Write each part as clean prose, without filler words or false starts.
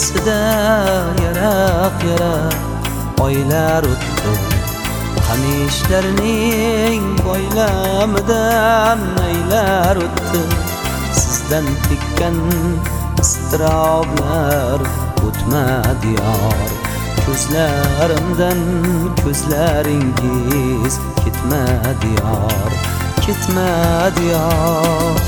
orasida yaraq-yaraq oylar o'tdi. Qamishlarning boylamidan aylar o'tdi. Sizdan tekkan istiroblar o'tmadi yor. Ko'zlarimdan ko'zlaringiz ketmadi yor, ketmadi yor.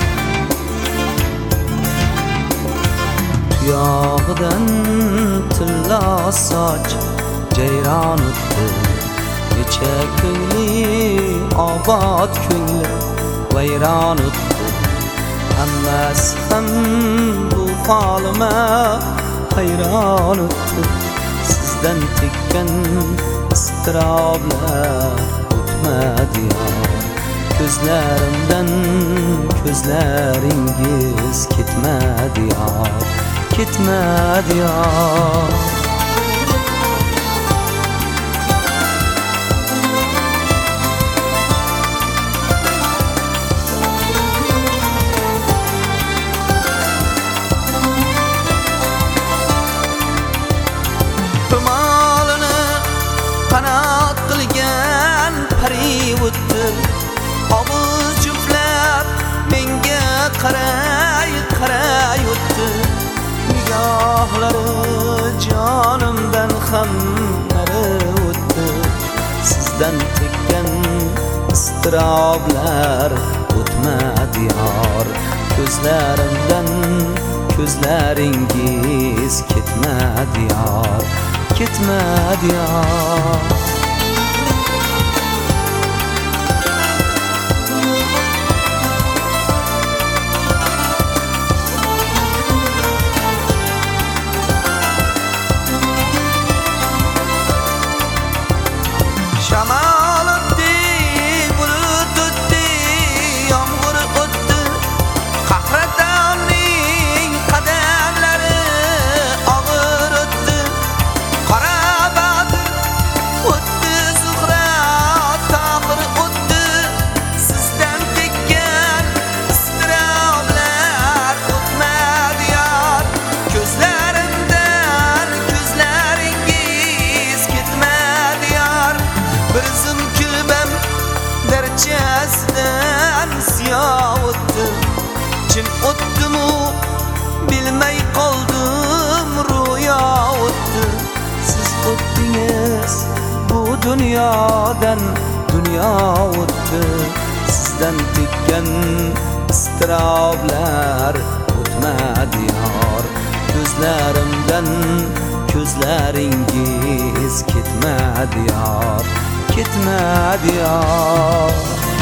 Tuyog'idan tilla soch jayron o'tdi. Necha ko'ngli obod ko'ngli vayron o'tdi. Hammasi ham bu holima hayron o'tdi. Sizdan tekkan istiroblar o'tmadi yor. Ko'zlarimdan ko'zlaringiz ketmadi yor, ketmadi yor. Qanot qilgan pari o'tdi. Og'iz juftlab menga qaray o'tdi. Nigohlari jonimdan ham nari o'tdi. Sizdan tekkan istiroblar o'tmadi yor. Ko'zlarimdan ko'zlaringiz ketmadi yor, ketmadi yor. Shamol o'tdi, bulut o'tdi, yomg'ir o'tdi. Qahratonning qadamlari og'ir o'tdi. Qora Badr o'tdi, Zuhra Tohir o'tdi. Sizdan tekkan istiroblar o'tmadi yor. Ko'zlarimdan ko'zlaringiz ketmadi yor. Bir zum kulbam darchasidan siyoh o'tdi. Jin o'tdimu bilmay qoldim, ro'yo o'tdi. Siz o'tdingiz bu dunyodan, dunyo o'tdi. Sizdan tekkan istiroblar o'tmadi yor. Ko'zlarimdan ko'zlaringiz ketmadi yor, ketmadi yor.